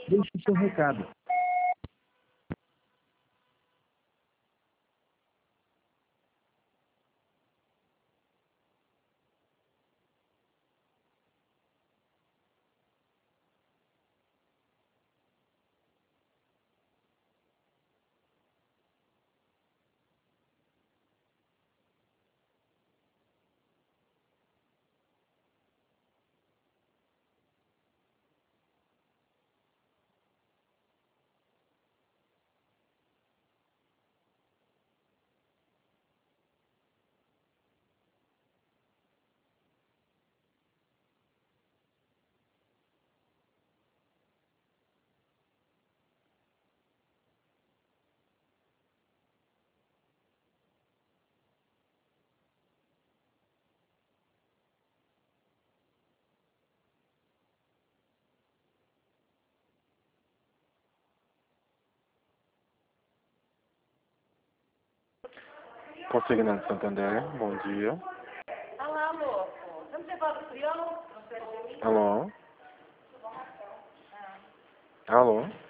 Deixe seu recado. Consignado Santander, bom dia. Olá, louco. Vamos levar o frião? Não sei. Alô? Alô?